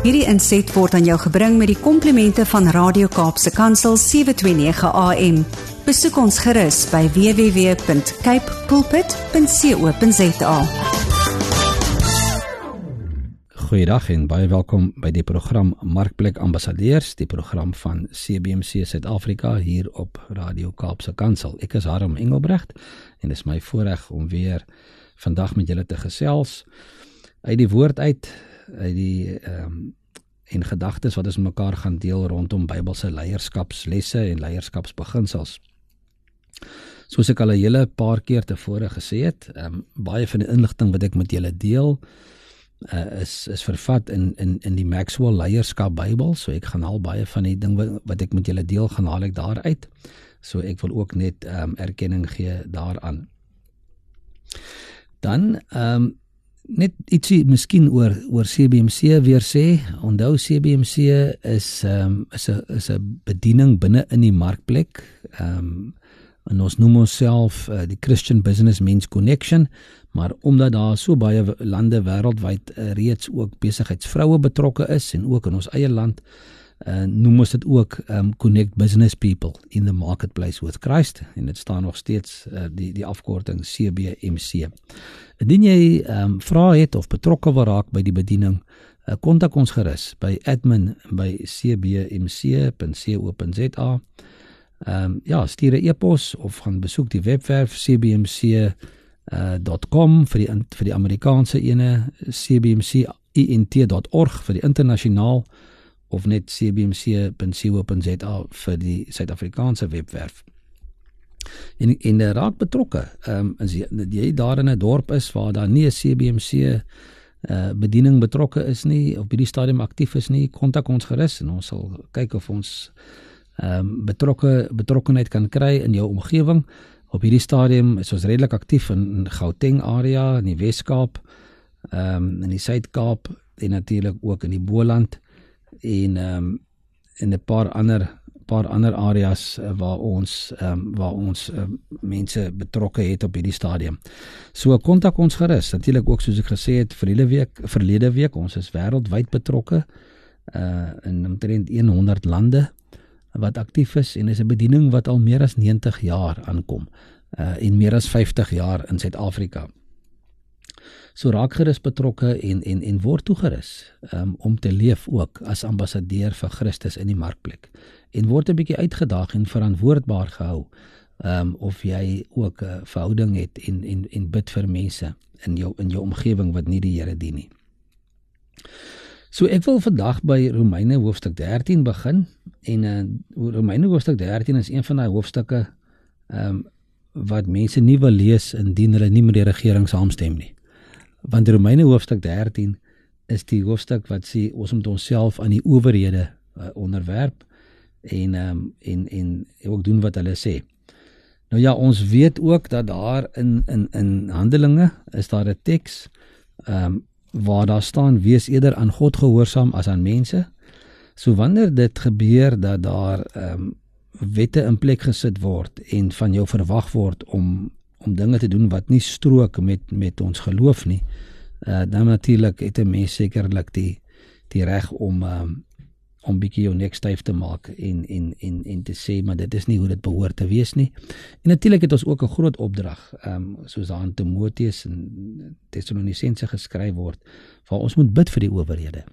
Hierdie inset word aan jou gebring met die komplimente van Radio Kaapse Kansel 729 AM. Besoek ons gerus by www.capepulpit.co.za. Goeiedag en baie welkom by die program Markplek Ambassadeurs, die program van CBMC Suid-Afrika hier op Radio Kaapse Kansel. Ek is Harm Engelbrecht en dit is my voorreg om weer vandag met julle te gesels uit die woord uit die en gedagtes wat ons met mekaar gaan deel rondom Bybelse leierskapslesse en leierskapsbeginsels. Soos ek al 'n hele paar keer tevore gesê het, baie van die inligting wat ek met julle deel is vervat in die Maxwell Leierskap Bybel, so ek gaan al baie van die ding wat ek met julle deel, gaan haal ek daaruit, so ek wil ook net erkenning gee daaraan. Dan net ietsie miskien oor CBMC weer sê. Onthou, CBMC is 'n bediening binne in die markplek, en ons noem onsself die Christian Business Men's Connection, maar omdat daar so baie lande wêreldwyd reeds ook besigheidsvroue betrokke is, en ook in ons eie land, noem ons dit ook Connect Business People in the Marketplace with Christ, en dit staan nog steeds die afkorting CBMC. Indien jy vrae het of betrokke wil raak by die bediening, kontak ons gerus by admin@cbmc.co.za. Stuur 'n e-pos of gaan besoek die webwerf cbmc.com vir die Amerikaanse ene, cbmc.int.org vir die internasionaal, of net cbmc.co.za vir die Suid-Afrikaanse webwerf. En raak betrokke, as jy daar in 'n dorp is waar daar nie 'n CBMC bediening betrokke is nie, op hierdie stadium aktief is nie, kontak ons gerus en ons sal kyk of ons betrokkenheid kan kry in jou omgewing. Op hierdie stadium is ons redelik aktief in Gauteng area, in die Wes-Kaap, in die Suid-Kaap en natuurlik ook in die Boland, en 'n paar ander areas waar ons mense betrokke het op hierdie stadium. So kontak ons gerus. Natuurlik ook, soos ek gesê het, verlede week, ons is wêreldwyd betrokke in omtrent 100 lande wat aktief is, en is 'n bediening wat al meer as 90 jaar aankom, en meer as 50 jaar in Suid-Afrika. So raak gerus betrokke en word toegerus om te leef ook as ambassadeur vir Christus in die markplek, en word 'n bietjie uitgedaag en verantwoordbaar gehou, of jy ook 'n verhouding het en bid vir mense in jou omgewing wat nie die Here dien nie. So ek wil vandag by Romeine hoofstuk 13 begin, en Romeine hoofstuk 13 is een van die hoofstukke wat mense nie wil lees indien hulle nie met die regering saamstem nie. Want Romeine hoofstuk 13 is die hoofstuk wat sê ons moet onsself aan die owerhede onderwerp en ook doen wat hulle sê. Nou ja, ons weet ook dat daar in Handelinge is daar 'n teks waar daar staan, wees eerder aan God gehoorsaam as aan mense. So wanneer dit gebeur dat daar wette in plek gesit word en van jou verwag word om dinge te doen wat nie strook met ons geloof nie, dan natuurlik het 'n mens sekerlik die reg om bietjie jou nek styf te maak en te sê, maar dit is nie hoe dit behoort te wees nie. En natuurlik het ons ook 'n groot opdrag, soos daar aan Timoteus en Tessalonisense geskryf word, waar ons moet bid vir die owerhede.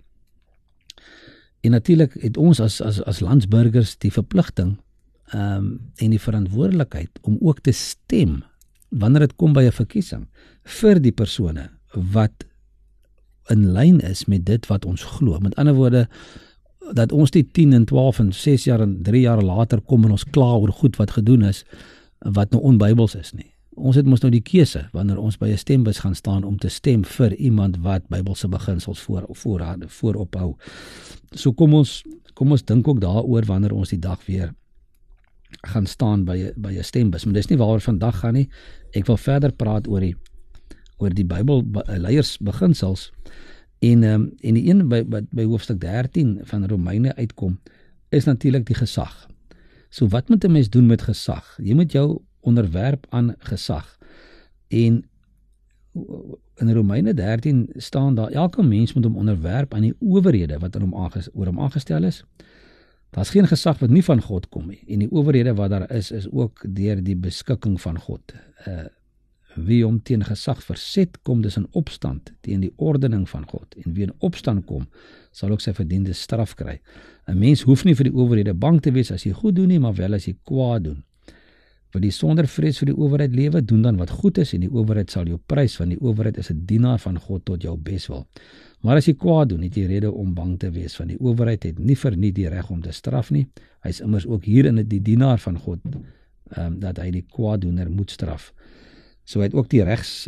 En natuurlik het ons as landsburgers die verpligting en die verantwoordelikheid om ook te stem wanneer dit kom by 'n verkiesing vir die persone wat in lyn is met dit wat ons glo. Met ander woorde, dat ons die 10 en 12 en 6 jaar en 3 jaar later kom en ons kla oor goed wat gedoen is, wat nou onbybels is nie. Ons het mos nou die keuse, wanneer ons by 'n stembus gaan staan, om te stem vir iemand wat Bybelse beginsels voorop hou. So kom ons dink ook daaroor wanneer ons die dag weer gaan staan by 'n stembus. Maar dis nie waaroor vandag gaan nie. Ek wil verder praat oor die Bybel leiersbeginsels, en die een by hoofstuk 13 van Romeine uitkom, is natuurlik die gesag. So wat moet 'n mens doen met gesag? Jy moet jou onderwerp aan gesag. En in Romeine 13 staan daar, elke mens moet hom onderwerp aan die owerhede wat oor hom aangestel is. Daar is geen gesag wat nie van God kom nie, en die owerhede wat daar is ook deur die beskikking van God. Wie hom teen gesag verset, kom dus in opstand teen die ordening van God, en wie in opstand kom, sal ook sy verdiende straf kry. 'n Mens hoef nie vir die owerhede bang te wees as jy goed doen nie, maar wel as jy kwaad doen. Wil jy sonder vrees vir die owerheid lewe, doen dan wat goed is, en die owerheid sal jou prys, want die owerheid is 'n dienaar van God tot jou beswil. Maar as jy kwaad doen, het jy rede om bang te wees, want die owerheid het nie vir nie die reg om te straf nie. Hy is immers ook hierin die dienaar van God, dat hy die kwaaddoener moet straf. So hy het ook die regs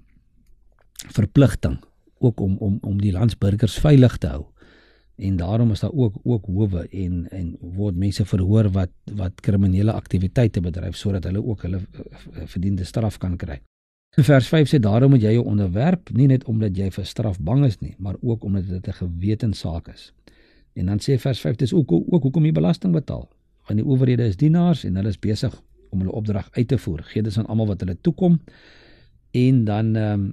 verpligting, ook om die landsburgers veilig te hou. En daarom is daar ook howe en word mense verhoor wat kriminele aktiwiteite bedryf, sodat hulle ook hulle verdiende straf kan kry. In vers 5 sê, daarom moet jy jou onderwerp, nie net omdat jy vir straf bang is nie, maar ook omdat dit 'n gewetenssaak is. En dan sê vers 5, dis ook hoekom jy belasting betaal, want die owerhede is dienaars en hulle is besig om hulle opdrag uit te voer. Gee dit aan almal wat hulle toekom. En dan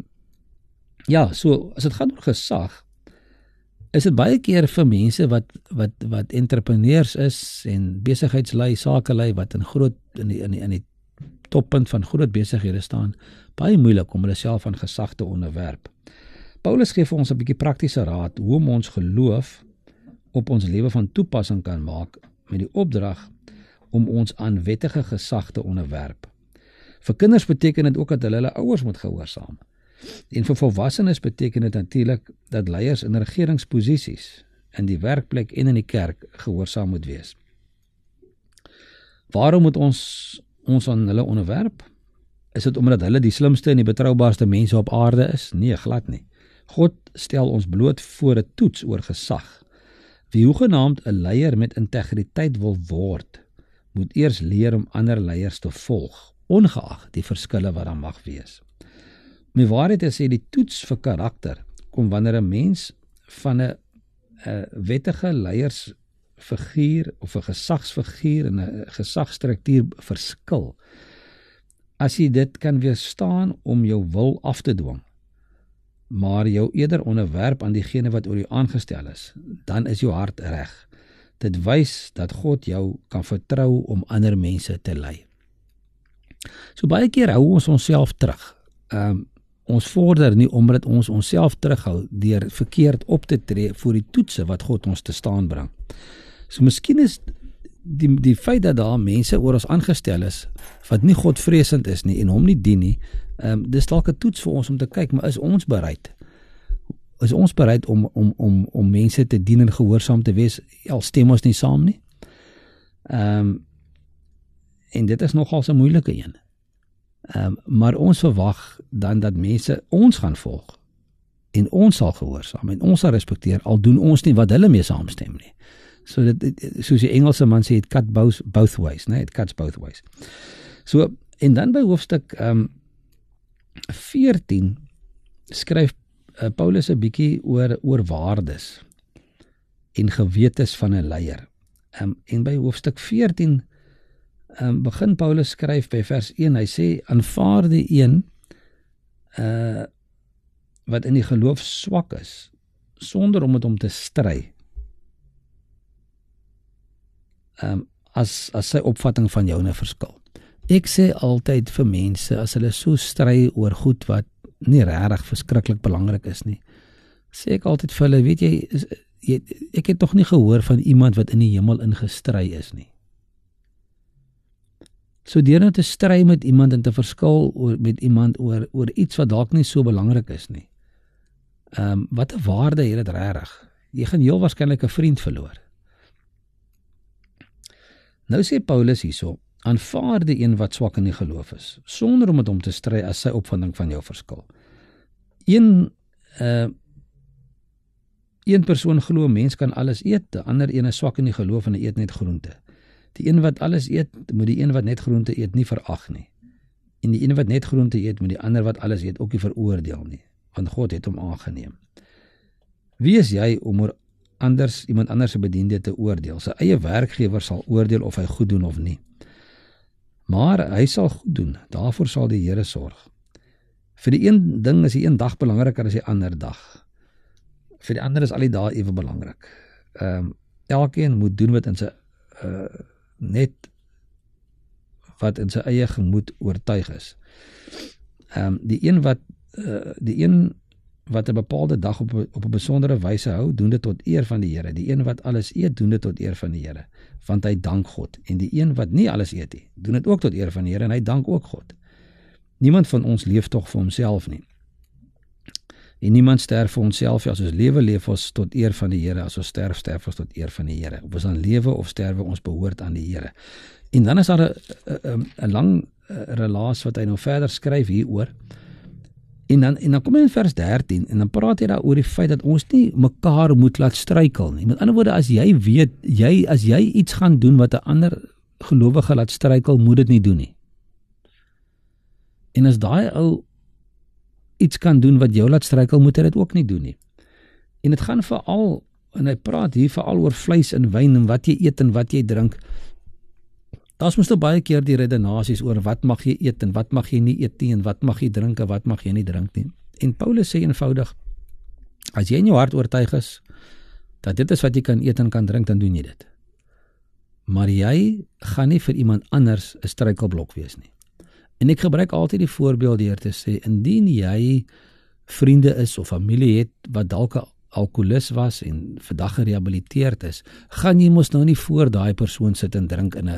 so as dit gaan oor gesag, is dit baie keer vir mense wat entrepreneurs is en besigheidslei, sakelei, wat in die toppunt van groot besighede staan, baie moeilik om hulle self aan gesag te onderwerp. Paulus gee vir ons 'n bietjie praktiese raad hoe om ons geloof op ons lewe van toepassing kan maak, met die opdrag om ons aan wettige gesag te onderwerp. Vir kinders beteken dit ook dat hulle ouers moet gehoorsaam. En vir volwassenes beteken dit natuurlik dat leiers in regeringsposisies in die werkplek en in die kerk gehoorsaam moet wees. Waarom moet ons aan hulle onderwerp? Is dit omdat hulle die slimste en die betroubaarste mense op aarde is? Nee, glad nie. God stel ons bloot voor 'n toets oor gesag. Wie hoegenaamd 'n leier met integriteit wil word, moet eers leer om ander leiers te volg, ongeag die verskille wat daar mag wees. Om die waarheid te sê, die toets vir karakter kom wanneer 'n mens van 'n wettige leiersfiguur of 'n gesagsfiguur en 'n gesagsstruktuur verskil. As jy dit kan weerstaan om jou wil af te dwing, maar jou eerder onderwerp aan diegene wat oor jou aangestel is, dan is jou hart reg. Dit wys dat God jou kan vertrou om ander mense te lei. So baie keer hou ons onsself terug. Ons vorder nie omdat ons onsself terughou deur verkeerd op te tree voor die toetse wat God ons te staan bring. So miskien is die feit dat daar mense oor ons aangestel is wat nie Godvreesend is nie en hom nie dien nie, dis dalk 'n toets vir ons om te kyk, maar is ons bereid? Is ons bereid om mense te dien en gehoorsaam te wees, al stem ons nie saam nie? En dit is nogal 'n moeilike een. Maar ons verwag dan dat mense ons gaan volg en ons sal gehoorsaam en ons sal respekteer, al doen ons nie wat hulle mee saamstem nie. So soos die Engelse man sê, it cut both ways, né? It cuts both ways. So, en dan by hoofstuk 14 skryf Paulus 'n bietjie oor waardes en gewetes van 'n leier. En by hoofstuk 14 begin Paulus skryf by vers 1, hy sê, aanvaar die een wat in die geloof swak is, sonder om met hom te stry, as sy opvatting van jou 'n verskil. Ek sê altyd vir mense, as hulle so stry oor goed wat nie regtig verskriklik belangrik is nie, sê ek altyd vir hulle, weet jy, ek het nog nie gehoor van iemand wat in die hemel ingestry is nie. So deur nou te stry met iemand en te verskil met iemand oor iets wat dalk nie so belangrik is nie, wat 'n waarde het dit regtig? Jy gaan heel waarskynlik 'n vriend verloor. Nou sê Paulus hierso, aanvaar die een wat swak in die geloof is, sonder om met hom te stry as sy opvatting van jou verskil. Een persoon glo mens kan alles eet, die ander een is swak in die geloof en hy eet net groente. Die een wat alles eet, moet die een wat net groente eet nie verag nie. En die een wat net groente eet, moet die ander wat alles eet ook nie veroordeel nie, want God het hom aangeneem. Wie is jy om oor iemand anders se bediende te oordeel? Sy eie werkgewer sal oordeel of hy goed doen of nie. Maar hy sal goed doen, daarvoor sal die Here sorg. Vir die een ding is die een dag belangriker as die ander dag. Vir die ander is al die dae ewe belangrik. Elkeen moet doen wat in sy net wat in sy eie gemoed oortuig is. Die een wat 'n bepaalde dag op 'n besondere wyse hou, doen dit tot eer van die Here. Die een wat alles eet, doen dit tot eer van die Here, want hy dank God. En die een wat nie alles eet nie, doen dit ook tot eer van die Here en hy dank ook God. Niemand van ons leef tog vir homself nie. En niemand sterf vir onsself, as ons leef ons tot eer van die Here, as ons sterf ons tot eer van die Here. Of ons dan lewe of sterwe, ons behoort aan die Here. En dan is daar 'n lang relaas wat hy nou verder skryf hieroor. En dan kom hy in vers 13 en dan praat hy daar oor die feit dat ons nie mekaar moet laat struikel nie. Met ander woorde, as jy weet, as jy iets gaan doen wat 'n ander gelowige laat struikel, moet dit nie doen nie. En as daai ou iets kan doen wat jou laat struikel, moet hy dit ook nie doen nie. En dit gaan veral, en hy praat hier veral oor vleis en wyn en wat jy eet en wat jy drink. Daar's mos nou baie keer die redenasies oor wat mag jy eet en wat mag jy nie eet nie en wat mag jy drink en wat mag jy nie drink nie. En Paulus sê eenvoudig, as jy in jou hart oortuig is dat dit is wat jy kan eet en kan drink, dan doen jy dit. Maar jy gaan nie vir iemand anders 'n struikelblok wees nie. En ek gebruik altyd die voorbeeld deur te sê, indien jy vriende is of familie het wat dalk 'n alkoholist was en vandag gerehabiliteerd is, gaan jy mos nou nie voor daai persoon sit en drink in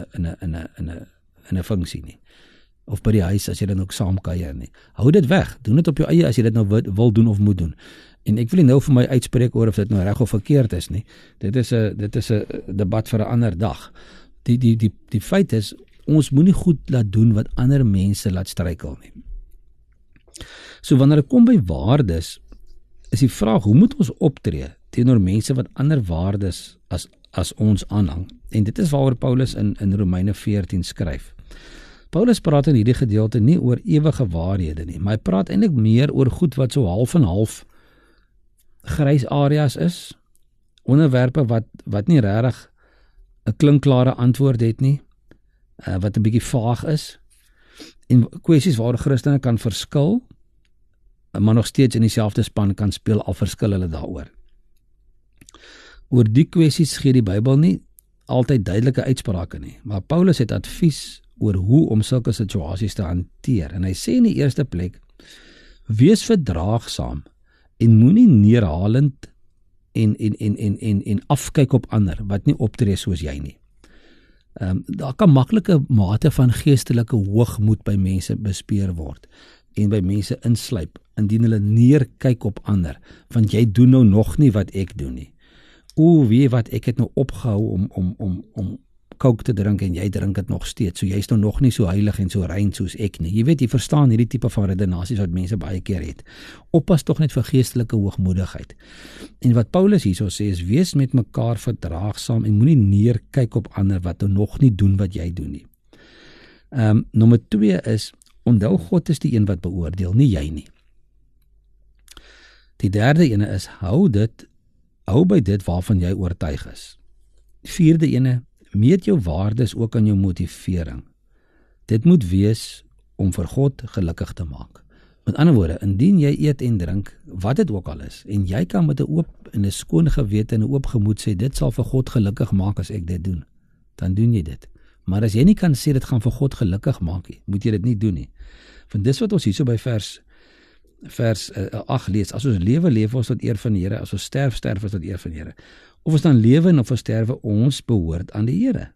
'n funksie nie. Of by die huis as jy dan ook saam kuier nie. Hou dit weg. Doen dit op jou eie as jy dit nou wil doen of moet doen. En ek wil nie nou vir my uitspreek oor of dit nou reg of verkeerd is nie. Dit is 'n debat vir 'n ander dag. Die feit is, ons moenie goed laat doen wat ander mense laat struikel nie. So wanneer dit kom by waardes, is die vraag, hoe moet ons optree teenoor mense wat ander waardes as ons aanhang? En dit is waaroor Paulus in Romeine 14 skryf. Paulus praat in hierdie gedeelte nie oor ewige waarhede nie, maar hy praat eintlik meer oor goed wat so half en half grys areas is, onderwerpe wat nie regtig 'n klinkklare antwoord het nie, wat 'n bietjie vaag is, en kwessies waar Christene kan verskil, maar nog steeds in dieselfde span kan speel, al verskil hulle daaroor. Oor die kwessies gee die Bybel nie altyd duidelike uitsprake nie, maar Paulus het advies oor hoe om sulke situasies te hanteer, en hy sê in die eerste plek, wees verdraagsaam en moenie neerhalend en afkyk op ander wat nie optree soos jy nie. Daar kan maklike mate van geestelike hoogmoed by mense bespeer word en by mense insluip indien hulle neerkyk op ander, want jy doen nou nog nie wat ek doen nie. Weet wat, ek het nou opgehou om coke te drink en jy drink dit nog steeds, so jy is nou nog nie so heilig en so rein soos ek nie. Jy weet, jy verstaan hierdie tipe van redenasies wat mense baie keer het. Oppas tog net vir geestelike hoogmoedigheid. En wat Paulus hierso sê is, wees met mekaar verdraagsaam en moenie neerkyk op ander wat nou nog nie doen wat jy doen nie. Nommer 2 is, onthou God is die een wat beoordeel, nie jy nie. Die derde ene is, hou by dit waarvan jy oortuig is. Vierde ene, meet jou waardes ook aan jou motivering. Dit moet wees om vir God gelukkig te maak. Met ander woorde, indien jy eet en drink, wat dit ook al is, en jy kan met 'n oop en 'n skoon gewete en 'n oop gemoed sê, dit sal vir God gelukkig maak as ek dit doen, dan doen jy dit. Maar as jy nie kan sê dit gaan vir God gelukkig maak nie, moet jy dit nie doen nie. Want dis wat ons hierso by vers 8 lees, as ons leef ons tot eer van die Here, as ons sterf ons tot eer van die Here. Of ons dan lewe en of ons sterwe, ons behoort aan die Here.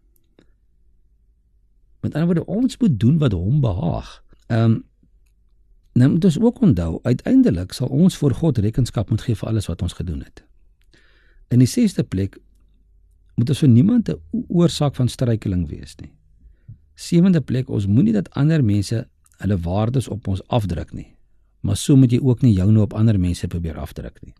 Met ander woorde, ons moet doen wat hom behaag. Nou moet ons ook onthou, uiteindelik sal ons voor God rekenskap moet gee vir alles wat ons gedoen het. In die 6de plek, moet ons vir niemand 'n oorsaak van struikeling wees nie. 7de plek, ons moenie dat ander mense hulle waardes op ons afdruk nie, maar so moet jy ook nie jou nou op ander mense probeer afdruk nie.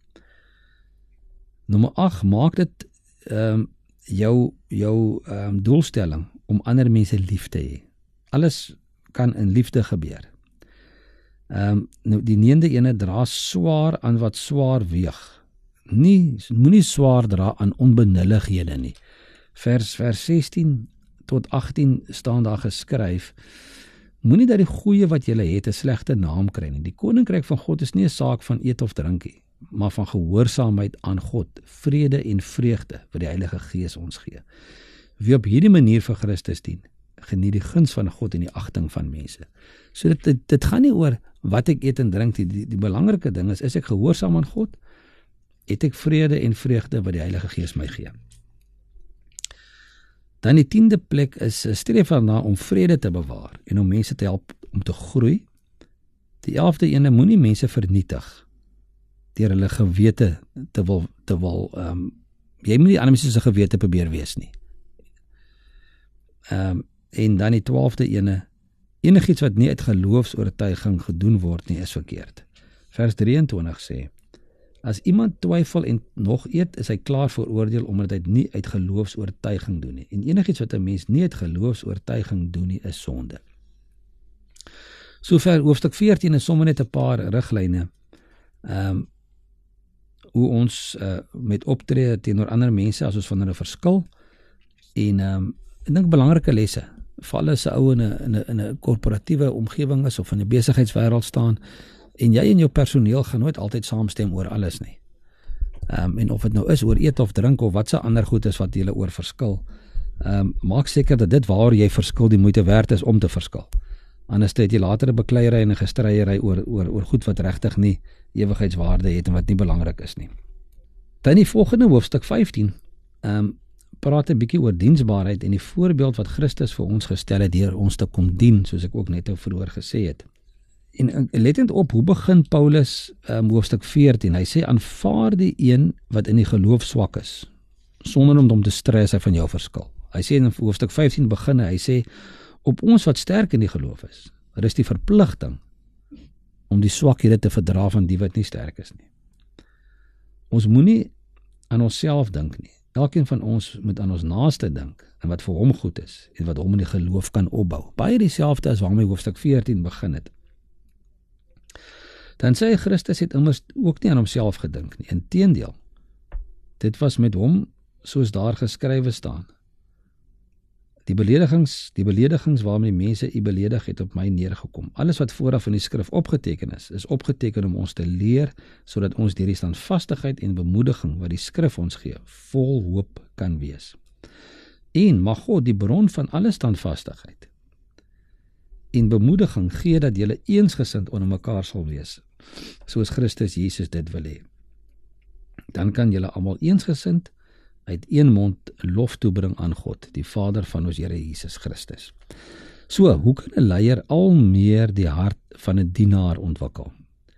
Nommer 8, maak dit jou doelstelling om ander mense lief te hê. Alles kan in liefde gebeur. Nou die 9de ene, dra swaar aan wat swaar weeg. Moenie swaar dra aan onbenullighede nie. Vers 16 tot 18 staan daar geskryf, moenie dat die goeie wat julle het 'n slegte naam kry nie. Die koninkryk van God is nie 'n saak van eet of drinkie, maar van gehoorsaamheid aan God, vrede en vreugde wat die Heilige Gees ons gee. Wie op hierdie manier vir Christus dien, geniet die guns van God en die agting van mense. So dit gaan nie oor wat ek eet en drink, die belangrike ding is ek gehoorsaam aan God, het ek vrede en vreugde wat die Heilige Gees my gee. Dan die 10de plek is streef daarna om vrede te bewaar en om mense te help om te groei. Die 11de ene, moenie mense vernietig deur hulle gewete te wil jy moet nie ander mense se gewete probeer wees nie. En dan die 12de ene, enigiets wat nie uit geloofsoortuiging gedoen word nie, is verkeerd. Vers 23 sê, as iemand twyfel en nog eet, is hy klaar veroordeel omdat hy nie uit geloofsoortuiging doen nie. En enigiets wat 'n mens nie uit geloofsoortuiging doen nie, is sonde. Sover hoofstuk 14 is sommer net 'n paar riglyne hoe ons met optree teenoor ander mense as ons van hulle verskil, en ek dink belangrike lesse, veral as 'n ou in 'n korporatiewe omgewing is of in 'n besigheidswêreld staan, en jy en jou personeel gaan nooit altyd saamstem oor alles nie. En of dit nou is oor eet of drink of wat se ander goed is wat julle oor verskil, maak seker dat dit waar jy verskil die moeite werd is om te verskil. Anders het jy later 'n bekleierery en 'n gestryery oor goed wat regtig nie ewigheidswaarde het en wat nie belangrik is nie. Dan die volgende hoofstuk 15, praat 'n bietjie oor diensbaarheid en die voorbeeld wat Christus vir ons gestel het deur ons te kom dien, soos ek ook net vroeër gesê het. En letend op, hoe begin Paulus hoofstuk 14? Hy sê, aanvaar die een wat in die geloof swak is, sonder om hom te stry as hy van jou verskil. Hy sê in hoofstuk 15 begin hy sê, op ons wat sterk in die geloof is, er is die verpligting om die swakhede te verdra van die wat nie sterk is nie. Ons moenie aan onsself dink nie. Elkeen van ons moet aan ons naaste dink en wat vir hom goed is en wat hom in die geloof kan opbou. Baie dieselfde as waarmee hoofstuk 14 begin het. Dan sê Christus het immers ook nie aan homself gedink nie. Inteendeel, dit was met hom soos daar geskrywe staan. Die beledigings waarmee mense u beledig het op my neergekom. Alles wat vooraf in die skrif opgeteken is opgeteken om ons te leer, sodat ons deur die standvastigheid en bemoediging wat die skrif ons gee, vol hoop kan wees. En mag God, die bron van alle standvastigheid en bemoediging, gee dat julle eensgesind onder mekaar sal wees, soos Christus Jesus dit wil hê. Dan kan julle almal eensgesind uit een mond lof toebring aan God, die Vader van ons Here Jesus Christus. So, hoe kan 'n leier al meer die hart van 'n dienaar ontwikkel?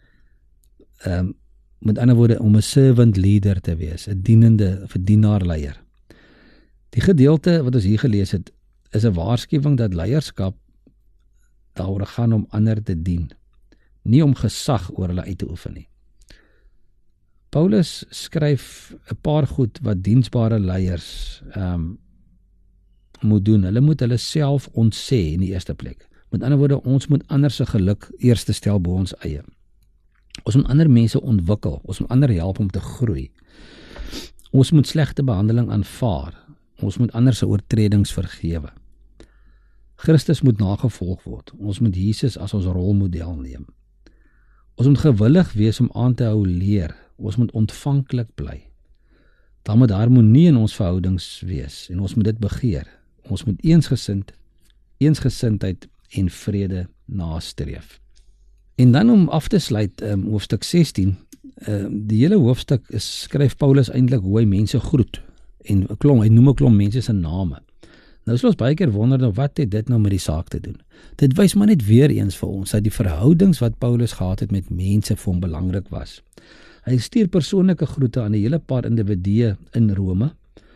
Met ander woorde, om 'n servant leader te wees, 'n dienaar-leier. Die gedeelte wat ons hier gelees het, is 'n waarskuwing dat leierskap daaroor gaan om ander te dien, nie om gesag oor hulle uit te oefen nie. Paulus skryf 'n paar goed wat diensbare leiers moet doen. Hulle moet hulle self ontsê in die eerste plek. Met ander woorde, ons moet ander se geluk eerste stel bo ons eie. Ons moet ander mense ontwikkel, ons moet ander help om te groei. Ons moet slegte behandeling aanvaar. Ons moet ander se oortredings vergewe. Christus moet nagevolg word. Ons moet Jesus as ons rolmodel neem. Ons moet gewillig wees om aan te hou leer. Ons moet ontvanklik bly. Daar moet harmonie in ons verhoudings wees en ons moet dit begeer. Ons moet eensgesindheid en vrede nastreef. En dan om af te sluit, hoofstuk 16, die hele hoofstuk skryf Paulus eintlik hoe hy mense groet en hy noem 'n klomp mense se name. Nou sal ons baie keer wonder, wat het dit nou met die saak te doen? Dit wys maar net weer eens vir ons dat die verhoudings wat Paulus gehad het met mense vir hom belangrik was. Hy stuur persoonlike groete aan 'n hele paar individue in Rome.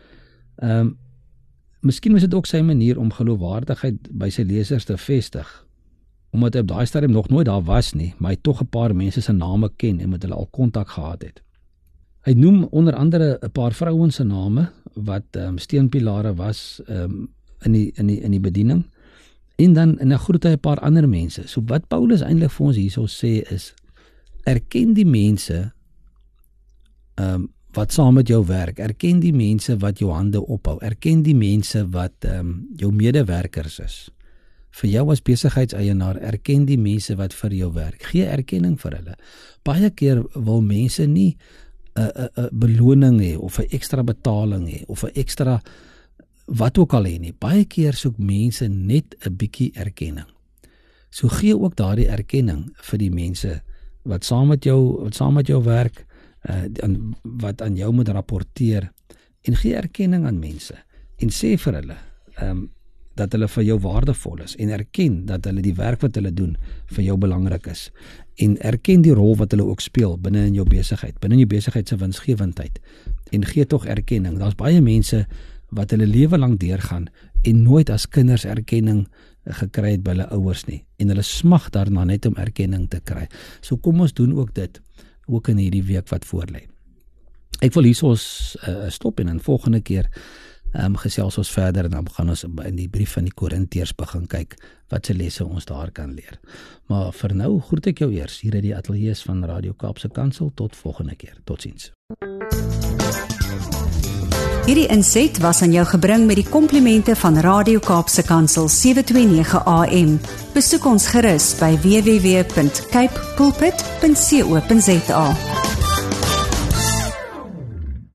Miskien was dit ook sy manier om geloofwaardigheid by sy lesers te vestig, omdat hy op daai stadium nog nooit daar was nie, maar hy tog 'n paar mense se name ken en met hulle al kontak gehad het. Hy noem onder andere 'n paar vrouens se name wat steunpilare was in die bediening, en dan groet hy 'n paar ander mense. So wat Paulus eintlik vir ons hierso sê is, erken die mense wat saam met jou werk, erken die mense wat jou hande ophou, erken die mense wat jou medewerkers is. vir jou as besigheidseienaar, erken die mense wat vir jou werk. Gee erkenning vir hulle. Baie keer wil mense nie 'n beloning hê of 'n ekstra betaling hê of 'n ekstra wat ook al hê nie. Baie keer soek mense net 'n bietjie erkenning. So gee ook daardie erkenning vir die mense wat saam met jou werk, wat aan jou moet rapporteer, en gee erkenning aan mense en sê vir hulle dat hulle vir jou waardevol is en erken dat hulle die werk wat hulle doen vir jou belangrik is en erken die rol wat hulle ook speel binne in jou besigheid se winsgewendheid en gee tog erkenning. Daar's baie mense wat hulle lewe lank deurgaan en nooit as kinders erkenning gekry het by hulle ouers nie en hulle smag daarna net om erkenning te kry. So kom ons doen ook dit ook in hierdie week wat voorlê. Ek wil hier ons stop en dan volgende keer gesels ons verder en dan gaan ons in die brief van die Korintiërs begin kyk wat se lesse ons daar kan leer. Maar vir nou groet ek jou eers hier uit die ateljee van Radio Kaapse Kansel. Tot volgende keer. Totsiens. Hierdie inset was aan jou gebring met die komplimente van Radio Kaapse Kansel 729 AM. Besoek ons gerus by www.cape pulpit.co.za.